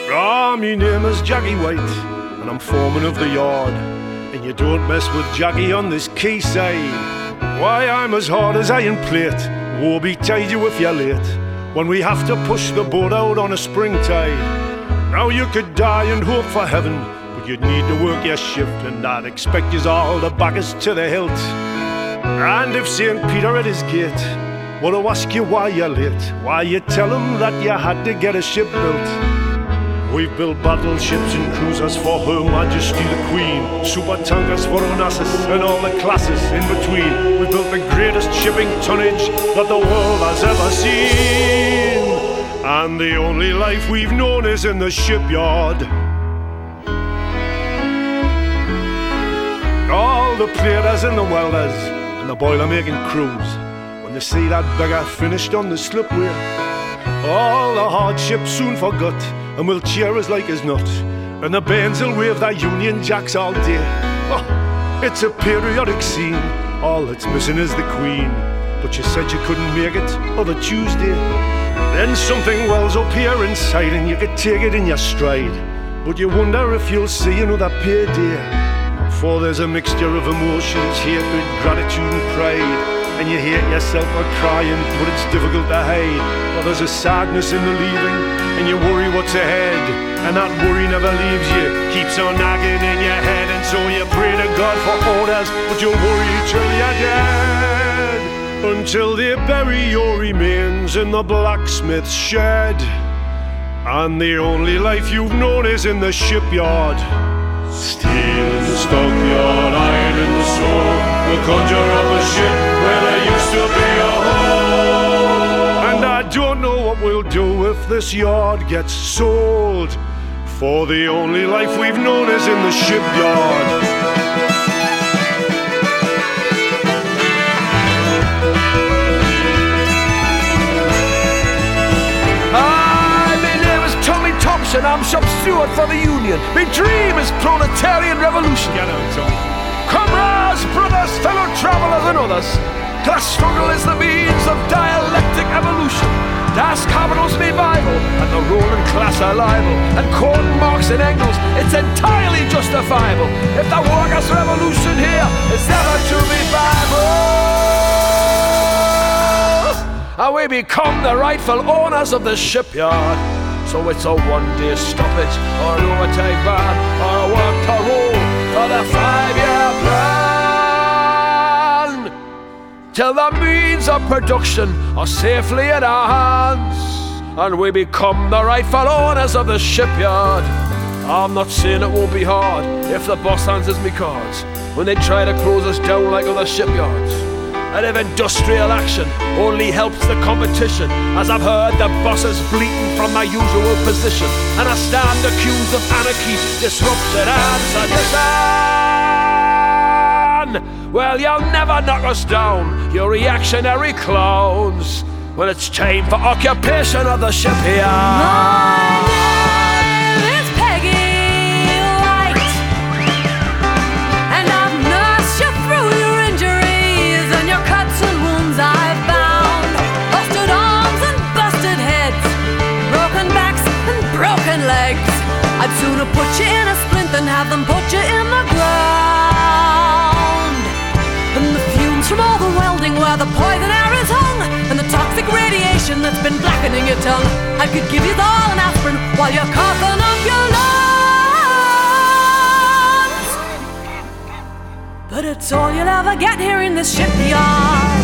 Ah, me name is Jackie White, and I'm foreman of the yard. And you don't mess with Jackie on this quayside. Why, I'm as hard as iron plate. Woe betide you if you're late, when we have to push the boat out on a spring tide. Now you could die and hope for heaven, but you'd need to work your shift, and I'd expect yous all to back us to the hilt. And if St. Peter at his gate were to ask you why you're late, why you tell him that you had to get a ship built. We've built battleships and cruisers for Her Majesty the Queen, super tankers for Onassis and all the classes in between. We've built the greatest shipping tonnage that the world has ever seen, and the only life we've known is in the shipyard. All the platers and the welders and the boiler-making crews, when they see that beggar finished on the slipway, all the hardships soon forgot, and will cheer us like as not, and the bands will wave their Union Jacks all day. Oh, it's a periodic scene, all that's missing is the Queen. But you said you couldn't make it other Tuesday. Then something wells up here inside, and you could take it in your stride, but you wonder if you'll see another payday. For there's a mixture of emotions, hatred, gratitude and pride, and you hate yourself for crying, but it's difficult to hide. Well, there's a sadness in the leaving, and you worry what's ahead, and that worry never leaves you, keeps on nagging in your head. And so you pray to God for orders, but you worry till you're dead, until they bury your remains in the blacksmith's shed. And the only life you've known is in the shipyard. Steel in the stockyard, iron in the sword, we'll conjure up a ship where there used to be a hole. And I don't know what we'll do if this yard gets sold, for the only life we've known is in the shipyard. And I'm shop steward for the Union. My dream is proletarian revolution. Get on, Tony. Comrades, brothers, fellow travellers and others, class struggle is the means of dialectic evolution. Das Kapital's made Bible, and the ruling class are liable. And quoting Marx and Engels, it's entirely justifiable if the workers' revolution here is ever to be viable. And we become the rightful owners of the shipyard. So it's a one-day stoppage, or an overtime ban, or a work to roll for the 5-year plan, till the means of production are safely in our hands, and we become the rightful owners of the shipyard. I'm not saying it won't be hard if the boss answers me cards when they try to close us down like other shipyards. And if industrial action only helps the competition, as I've heard the bosses bleating from my usual position, and I stand accused of anarchy, disruption and sedition, well, you'll never knock us down, you reactionary clowns, when it's time for occupation of the shipyard. I'd sooner put you in a splint than have them put you in the ground. And the fumes from all the welding where the poison air is hung, and the toxic radiation that's been blackening your tongue, I could give you all an aspirin while you're coughing up your lungs. But it's all you'll ever get here in this shipyard.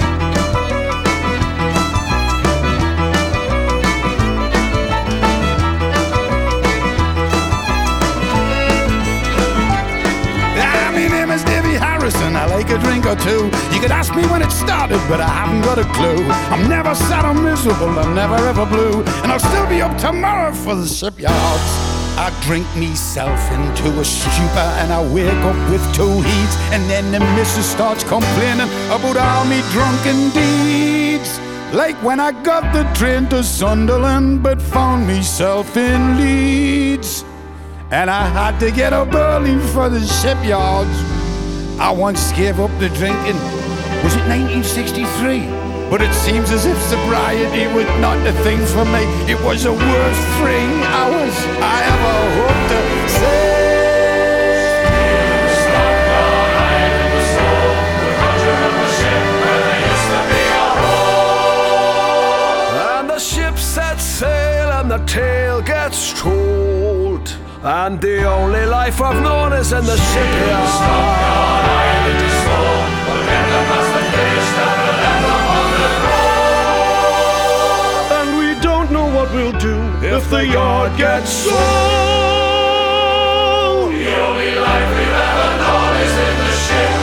I like a drink or two. You could ask me when it started, but I haven't got a clue. I'm never sad or miserable, I'm never ever blue, and I'll still be up tomorrow for the shipyards. I drink myself into a stupor, and I wake up with 2 heats, and then the missus starts complaining about all me drunken deeds. Like when I got the train to Sunderland, but found myself in Leeds, and I had to get up early for the shipyards. I once gave up the drinking, was it 1963? But it seems as if sobriety was not the thing for me. It was the worst 3 hours I ever hoped to see. And the ship sets sail and the tale gets told, and the only life I've known is in the shipyard. Stockyard Island is full, we'll get the master fish that will end up on the road. And we don't know what we'll do if the yard gets sold. The only life we've ever known is in the ship.